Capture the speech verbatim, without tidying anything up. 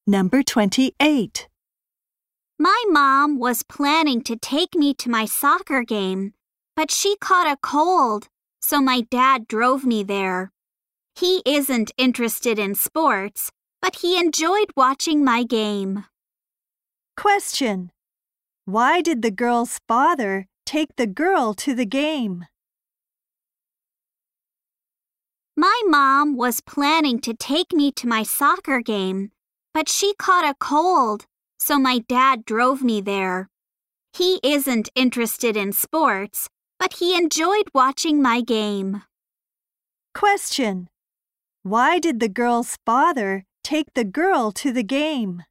Number twenty-eight. My mom was planning to take me to my soccer game, but she caught a cold, so my dad drove me there. He isn't interested in sports, but he enjoyed watching my game. Question. Why did the girl's father take the girl to the game? My mom was planning to take me to my soccer game, but she caught a cold, so my dad drove me there. He isn't interested in sports, but he enjoyed watching my game. Question. Why did the girl's father take the girl to the game?